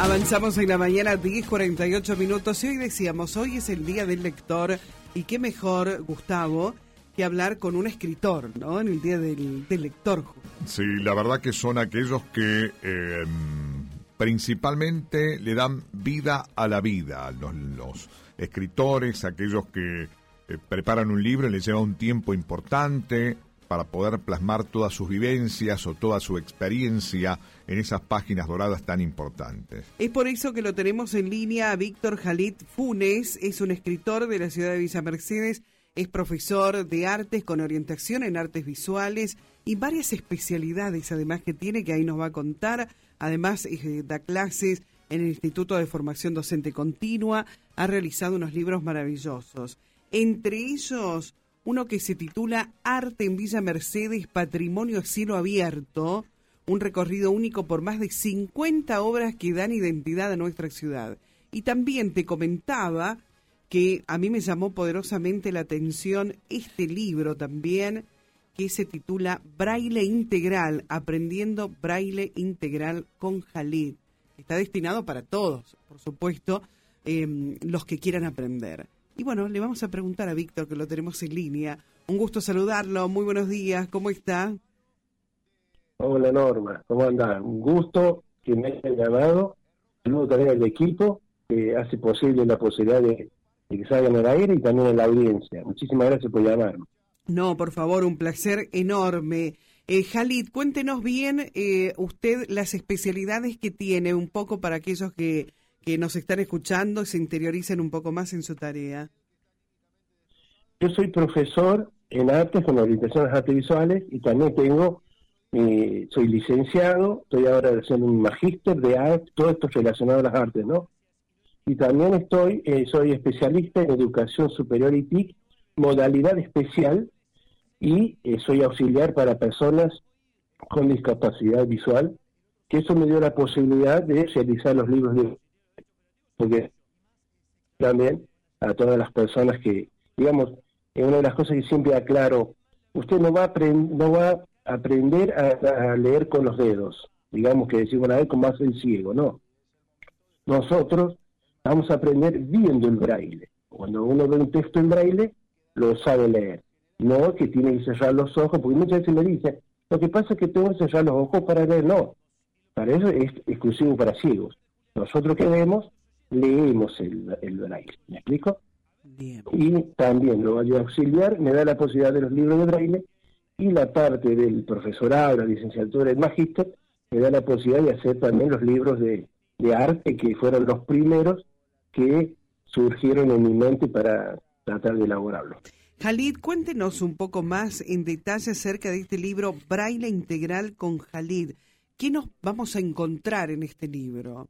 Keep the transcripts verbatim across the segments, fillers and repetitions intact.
Avanzamos en la mañana, diez cuarenta y ocho minutos, y hoy decíamos, hoy es el Día del Lector, y qué mejor, Gustavo, que hablar con un escritor, ¿no? En el Día del, del Lector. Sí, la verdad que son aquellos que eh, principalmente le dan vida a la vida, los, los escritores, aquellos que eh, preparan un libro y les lleva un tiempo importante para poder plasmar todas sus vivencias o toda su experiencia en esas páginas doradas tan importantes. Es por eso que lo tenemos en línea a Víctor Jalid Funes, es un escritor de la ciudad de Villa Mercedes, es profesor de artes con orientación en artes visuales y varias especialidades además que tiene, que ahí nos va a contar. Además eh, da clases en el Instituto de Formación Docente Continua, ha realizado unos libros maravillosos. Entre ellos, uno que se titula Arte en Villa Mercedes, Patrimonio a Cielo Abierto, un recorrido único por más de cincuenta obras que dan identidad a nuestra ciudad. Y también te comentaba que a mí me llamó poderosamente la atención este libro también, que se titula Braille Integral, Aprendiendo Braille Integral con Jalid. Está destinado para todos, por supuesto, eh, los que quieran aprender. Y bueno, le vamos a preguntar a Víctor, que lo tenemos en línea. Un gusto saludarlo, muy buenos días, ¿cómo está? Hola Norma, ¿cómo andás? Un gusto que me hayan llamado. Saludo también al equipo que hace posible la posibilidad de, de que salgan al aire y también a la audiencia. Muchísimas gracias por llamarme. No, por favor, un placer enorme. Eh, Jalid, cuéntenos bien eh, usted las especialidades que tiene, un poco para aquellos que... que nos están escuchando y se interioricen un poco más en su tarea. Yo soy profesor en artes con orientación a las artes visuales y también tengo, eh, soy licenciado, estoy ahora haciendo un magíster de arte, todo esto relacionado a las artes, ¿no? Y también estoy, eh, soy especialista en educación superior y T I C, modalidad especial, y eh, soy auxiliar para personas con discapacidad visual, que eso me dio la posibilidad de realizar los libros de... porque también a todas las personas que, digamos, es una de las cosas que siempre aclaro, usted no va a, aprend- no va a aprender a, a leer con los dedos, digamos que decimos a ver como hace el ciego, no. Nosotros vamos a aprender viendo el braille. Cuando uno ve un texto en braille, lo sabe leer. No que tiene que cerrar los ojos, porque muchas veces me dicen, lo que pasa es que tengo que cerrar los ojos para leer, no. Para eso es exclusivo para ciegos. Nosotros que vemos, leemos el, el braille, ¿me explico? Bien. Y también lo voy a auxiliar, me da la posibilidad de los libros de braille, y la parte del profesorado, la licenciatura, el magíster, me da la posibilidad de hacer también los libros de, de arte, que fueron los primeros que surgieron en mi mente para tratar de elaborarlo. Jalid, cuéntenos un poco más en detalle acerca de este libro Braille Integral con Jalid. ¿Qué nos vamos a encontrar en este libro?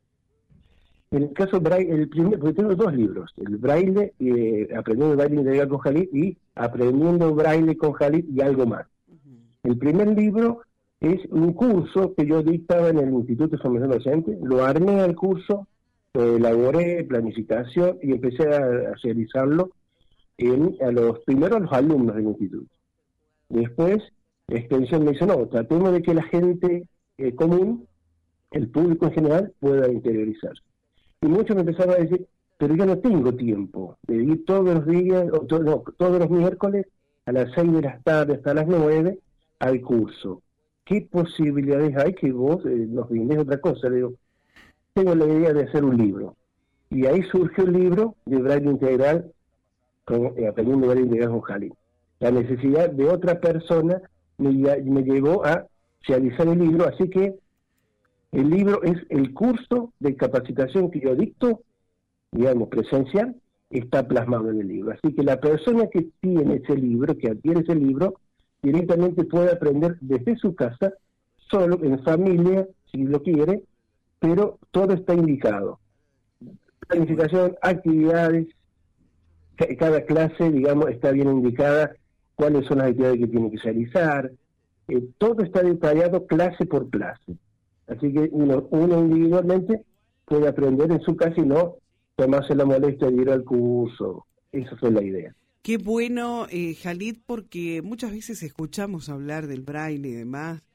En el caso Braille, el primer, porque tengo dos libros, el Braille, eh, Aprendiendo Braille Integral con Jalid y Aprendiendo Braille con Jalid y algo más. Uh-huh. El primer libro es un curso que yo dictaba en el Instituto de Formación Docente, lo armé al curso, lo elaboré, planificación, y empecé a, a realizarlo en, a los primero a los alumnos del instituto. Después, la extensión me dice, no, tratemos de que la gente eh, común, el público en general, pueda interiorizarse. Y muchos me empezaron a decir, pero yo no tengo tiempo de ir todos los días, o to- no, todos los miércoles, a las seis de la tarde hasta las nueve, al curso. ¿Qué posibilidades hay que vos eh, nos brindés otra cosa? Le digo, tengo la idea de hacer un libro. Y ahí surgió el libro de Braille Integral, con, eh, Aprendiendo Braille Integral con Jalid. La necesidad de otra persona me, me llevó a realizar el libro, así que el libro es el curso de capacitación que yo dicto, digamos, presencial, está plasmado en el libro. Así que la persona que tiene ese libro, que adquiere ese libro, directamente puede aprender desde su casa, solo en familia, si lo quiere, pero todo está indicado. Planificación, actividades, cada clase, digamos, está bien indicada, cuáles son las actividades que tiene que realizar, eh, todo está detallado clase por clase. Así que uno, uno individualmente puede aprender en su casa y no tomarse la molestia de ir al curso. Esa fue la idea. Qué bueno, eh, Jalid, porque muchas veces escuchamos hablar del braille y demás,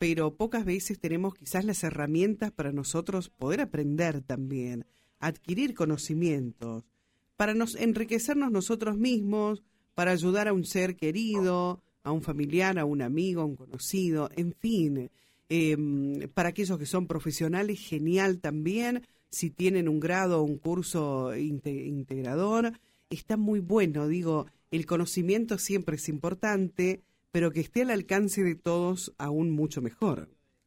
pero pocas veces tenemos quizás las herramientas para nosotros poder aprender también, adquirir conocimientos, para nos enriquecernos nosotros mismos, para ayudar a un ser querido, a un familiar, a un amigo, a un conocido, en fin, eh, para aquellos que son profesionales, genial también, si tienen un grado o un curso inte- integrador, está muy bueno, digo, el conocimiento siempre es importante, pero que esté al alcance de todos aún mucho mejor.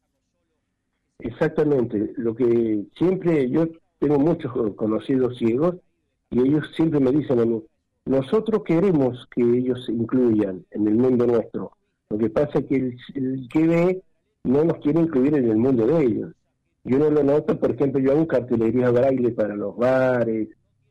Exactamente, lo que siempre, yo tengo muchos conocidos ciegos y ellos siempre me dicen a mí, nosotros queremos que ellos se incluyan en el mundo nuestro, lo que pasa es que el, el que ve no nos quiere incluir en el mundo de ellos. Yo no lo noto, por ejemplo, yo hago cartelería braille para los bares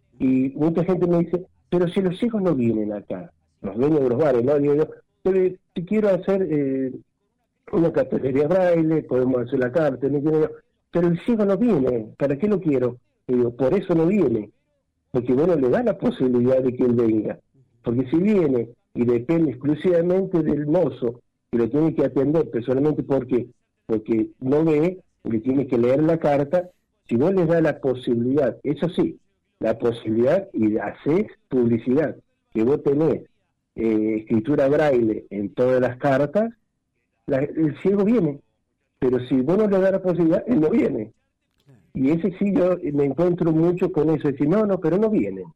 y mucha gente me dice, pero si los hijos no vienen acá, los dueños de los bares, ¿no? Digo yo, pero si quiero hacer eh, una cartelería braille, podemos hacer la carta, ¿no? Pero el ciego no viene, ¿para qué lo quiero? Y digo, por eso no viene, porque bueno, le da la posibilidad de que él venga, porque si viene y depende exclusivamente del mozo, que lo tiene que atender personalmente, ¿por qué? Porque no ve, le tiene que leer la carta, si no le da la posibilidad, eso sí, la posibilidad y hacer publicidad, que vos tenés eh, escritura braille en todas las cartas, la, el ciego viene, pero si vos no le das la posibilidad, él no viene. Y ese sí yo me encuentro mucho con eso, decir, no, no, pero no vienen.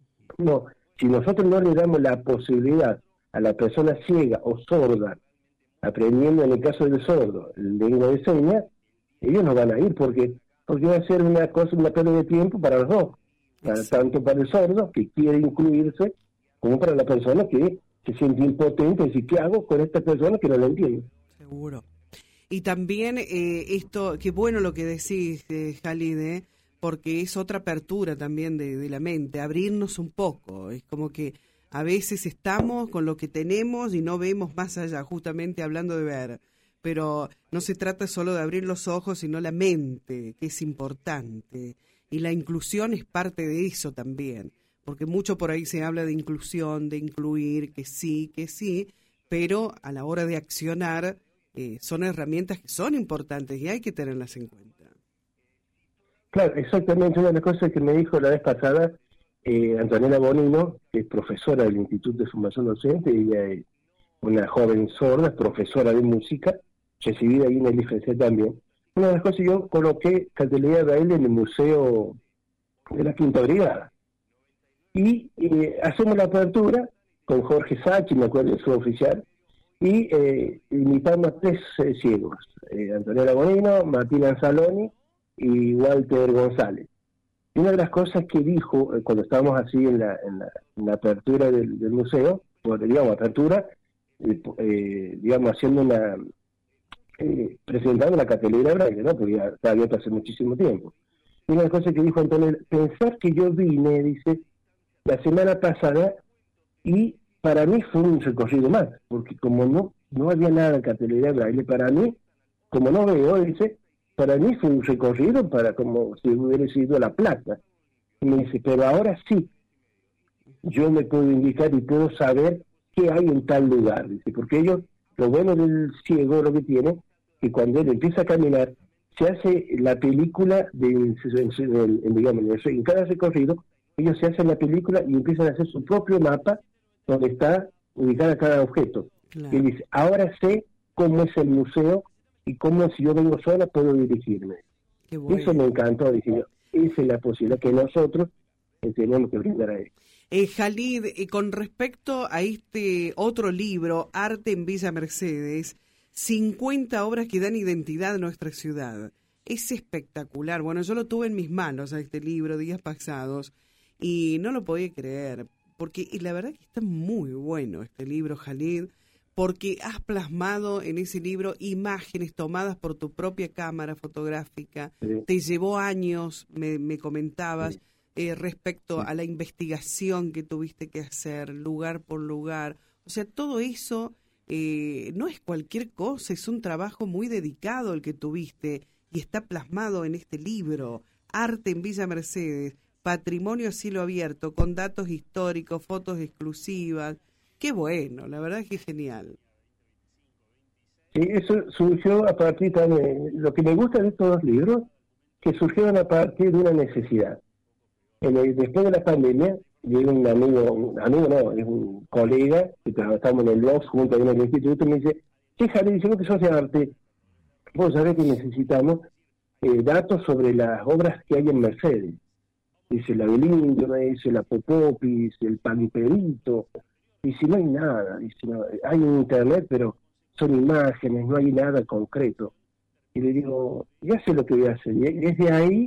No, si nosotros no le damos la posibilidad a la persona ciega o sorda, aprendiendo en el caso del sordo, lengua de señas, ellos no van a ir porque porque va a ser una cosa, una pérdida de tiempo para los dos, para, tanto para el sordo que quiere incluirse, como para la persona que se siente impotente y dice, ¿qué hago con esta persona que no la entiende? Seguro. Y también eh, esto, qué bueno lo que decís, eh, Khalid, ¿eh? Porque es otra apertura también de, de la mente, abrirnos un poco, es como que a veces estamos con lo que tenemos y no vemos más allá, justamente hablando de ver, pero no se trata solo de abrir los ojos, sino la mente, que es importante, y la inclusión es parte de eso también, porque mucho por ahí se habla de inclusión, de incluir, que sí, que sí, pero a la hora de accionar eh, son herramientas que son importantes y hay que tenerlas en cuenta. Claro, exactamente, una de las cosas que me dijo la vez pasada eh, Antonella Bonino, que es profesora del Instituto de Formación Docente, ella es una joven sorda, profesora de música, recibida ahí en el I F C también. Una de las cosas, yo coloqué cartelería de baile en el Museo de la Quinta Brigada. Y eh, hacemos la apertura con Jorge Sachi, me acuerdo, su oficial, y eh, invitamos a tres eh, ciegos, eh, Antonella Bonino, Martín Anzaloni y Walter González. Y una de las cosas que dijo eh, cuando estábamos así en la, en la, en la apertura del, del museo, bueno, digamos, apertura, eh, eh, digamos, haciendo una, eh, presentando la cartelera braille, ¿no? Porque ya está abierto hace muchísimo tiempo. Y una de las cosas que dijo Antonella, pensar que yo vine, dice, la semana pasada, y para mí fue un recorrido más, porque como no, no había nada en cartelera braille, para mí, como no veo, dice, para mí fue un recorrido para como si hubiera sido La Plata. Y me dice, pero ahora sí, yo me puedo indicar y puedo saber qué hay en tal lugar, dice, porque ellos, lo bueno del ciego, lo que tiene, que cuando él empieza a caminar, se hace la película, de, en, en, en, digamos, en cada recorrido, ellos se hacen la película y empiezan a hacer su propio mapa donde está ubicada cada objeto. Claro. Y dice, ahora sé cómo es el museo y cómo si yo vengo sola puedo dirigirme. Qué bueno. Eso me encantó, dije yo. Esa es la posibilidad que nosotros eh, tenemos que brindar a él. Eh, Khalid, eh, con respecto a este otro libro, Arte en Villa Mercedes, cincuenta obras que dan identidad a nuestra ciudad. Es espectacular. Bueno, yo lo tuve en mis manos a este libro días pasados y no lo podía creer, porque la verdad que está muy bueno este libro, Khalid, porque has plasmado en ese libro imágenes tomadas por tu propia cámara fotográfica. Sí. Te llevó años, me, me comentabas, sí. eh, respecto sí. a la investigación que tuviste que hacer, lugar por lugar. O sea, todo eso eh, no es cualquier cosa, es un trabajo muy dedicado el que tuviste y está plasmado en este libro, Arte en Villa Mercedes, Patrimonio a cielo abierto, con datos históricos, fotos exclusivas. Qué bueno, la verdad es que es genial. Sí, eso surgió a partir también, lo que me gusta de estos dos libros, que surgieron a partir de una necesidad. En el, después de la pandemia, llega un amigo, un amigo no, es un colega, que trabajamos en el blog junto en el instituto, y me dice, sí, Javier, dice, vos que sos de arte, vos sabés que necesitamos eh, datos sobre las obras que hay en Mercedes. Dice la del Indio, me dice la Popopis, el Paniperito, dice, no hay nada, dice, no, hay en internet, pero son imágenes, no hay nada concreto. Y le digo, ya sé lo que voy a hacer. Y desde ahí,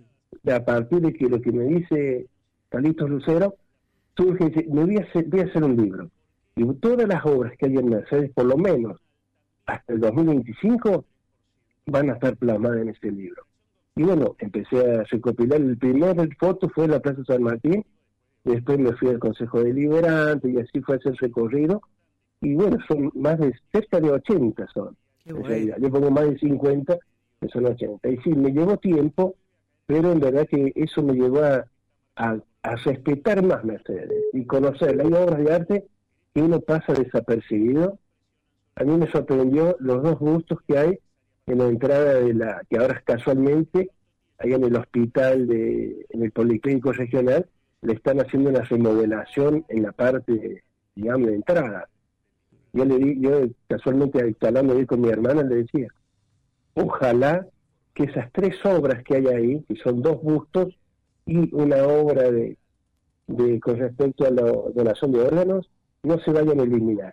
a partir de que lo que me dice Carlitos Lucero, surge, dice, me voy a, hacer, voy a hacer un libro. Y todas las obras que hay en Mercedes, por lo menos hasta el dos mil veinticinco, van a estar plasmadas en ese libro. Y bueno, empecé a recopilar. El primer foto fue en la Plaza San Martín, después me fui al Consejo Deliberante, y así fue ese recorrido. Y bueno, son más de cerca de ochenta son. En realidad, yo pongo más de cincuenta, que son ochenta. Y sí, me llevó tiempo, pero en verdad que eso me llevó a, a, a respetar más Mercedes y conocerla. Hay obras de arte que uno pasa desapercibido. A mí me sorprendió los dos bustos que hay en la entrada de la, que ahora casualmente, allá en el hospital, de en el Policlínico Regional, le están haciendo una remodelación en la parte, digamos, de entrada. Yo le di, yo casualmente hablando ahí con mi hermana, le decía, ojalá que esas tres obras que hay ahí, que son dos bustos y una obra de, de con respecto a la donación de órganos, no se vayan a eliminar,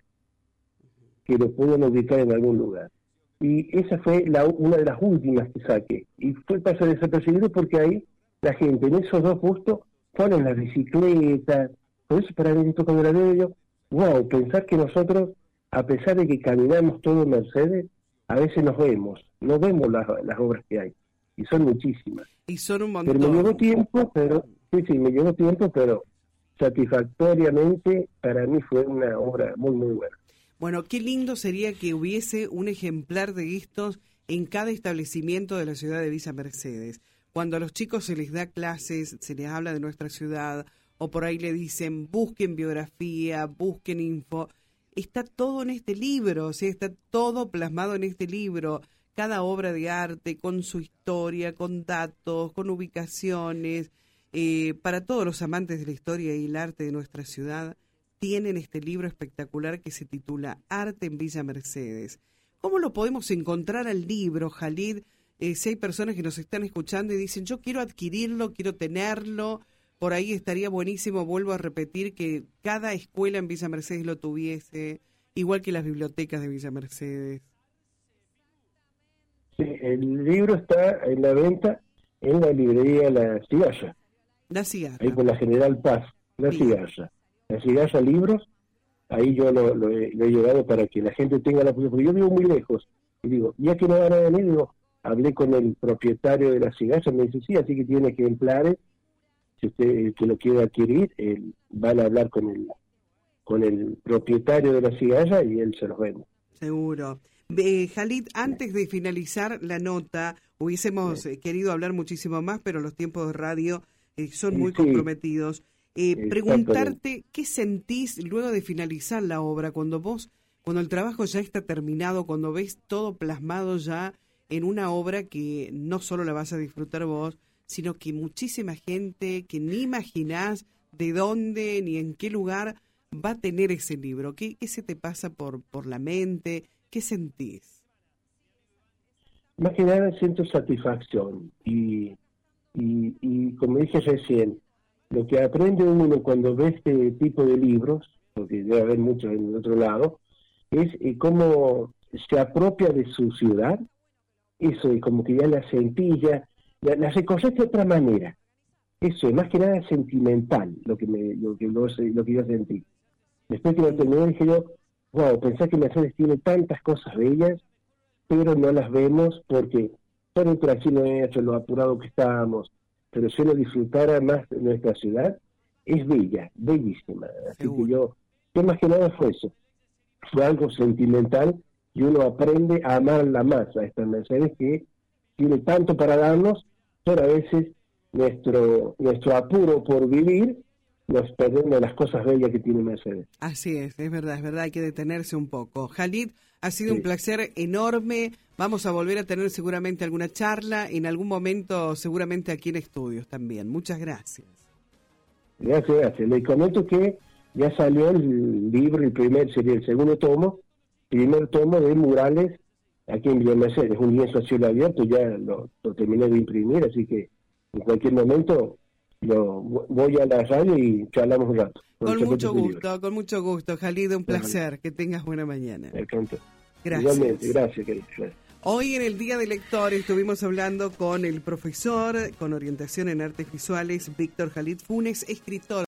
que lo puedan ubicar en algún lugar. Y esa fue la, una de las últimas que saqué. Y fue pasar desapercibido porque ahí la gente en esos dos bustos ponen las bicicletas. Por eso para mí esto cuando la veo yo, wow, pensar que nosotros, a pesar de que caminamos todo en Mercedes, a veces nos vemos, no vemos las, las obras que hay, y son muchísimas. Y son un montón. Pero me llevó tiempo, pero, sí, sí, me llevó tiempo, pero satisfactoriamente para mí fue una obra muy, muy buena. Bueno, qué lindo sería que hubiese un ejemplar de estos en cada establecimiento de la ciudad de Villa Mercedes. Cuando a los chicos se les da clases, se les habla de nuestra ciudad, o por ahí le dicen, busquen biografía, busquen info. Está todo en este libro, o sea, está todo plasmado en este libro. Cada obra de arte, con su historia, con datos, con ubicaciones. Eh, para todos los amantes de la historia y el arte de nuestra ciudad, tienen este libro espectacular que se titula Arte en Villa Mercedes. ¿Cómo lo podemos encontrar al libro, Jalid? Eh, si hay personas que nos están escuchando y dicen, yo quiero adquirirlo, quiero tenerlo, por ahí estaría buenísimo, vuelvo a repetir, que cada escuela en Villa Mercedes lo tuviese, igual que las bibliotecas de Villa Mercedes. Sí, el libro está en la venta en la librería La Cigalla. La Cigalla. Ahí con la General Paz, La sí. Cigalla. La Cigalla Libros, ahí yo lo, lo, he, lo he llevado para que la gente tenga la posibilidad, porque yo vivo muy lejos, y digo, ya que no van a venir, digo, hablé con el propietario de La Cigalla, me dice, sí, así que tiene ejemplares, si usted que lo quiere adquirir, él, van a hablar con el, con el propietario de La Cigalla y él se los vende. Seguro. Eh, Jalid, antes de finalizar la nota, hubiésemos sí. querido hablar muchísimo más, pero los tiempos de radio eh, son muy sí. comprometidos. Eh, preguntarte qué sentís luego de finalizar la obra, cuando vos, cuando el trabajo ya está terminado, cuando ves todo plasmado ya en una obra que no solo la vas a disfrutar vos, sino que muchísima gente que ni imaginás de dónde ni en qué lugar va a tener ese libro. ¿Qué, qué se te pasa por, por la mente? ¿Qué sentís? Más que nada siento satisfacción y, y, y como dije recién, lo que aprende uno cuando ve este tipo de libros, porque debe haber muchos en el otro lado, es eh, cómo se apropia de su ciudad, eso, y como que ya la sentilla, la, la recorres de otra manera. Eso es más que nada sentimental, lo que me, lo que, lo, lo que yo sentí. Después que lo terminé dije yo, wow, pensé que Mercedes tiene tantas cosas bellas, pero no las vemos porque por el tracino hecho, lo apurado que estábamos, pero si uno disfrutara más de nuestra ciudad, es bella, bellísima. Así Seguro. que yo, yo más que nada fue eso. Fue algo sentimental y uno aprende a amarla más a esta Mercedes que tiene tanto para darnos, pero a veces nuestro nuestro apuro por vivir nos perdemos de las cosas bellas que tiene Mercedes. Así es, es verdad, es verdad, hay que detenerse un poco. Khalid, ha sido Sí. un placer enorme. Vamos a volver a tener seguramente alguna charla, en algún momento seguramente aquí en estudios también. Muchas gracias. Gracias, gracias. Le comento que ya salió el libro, el primer, sería el segundo tomo, primer tomo de murales aquí en Villa Mercedes, un lienzo a cielo abierto, ya lo, lo terminé de imprimir, así que en cualquier momento lo voy a la radio y charlamos un rato. Con mucho gusto, con mucho gusto, Khalid, un placer. Que tengas buena mañana. Perfecto. Gracias. Igualmente, gracias, querido. Hoy en el Día del Lector estuvimos hablando con el profesor con orientación en artes visuales, Víctor Khalid Funes, escritor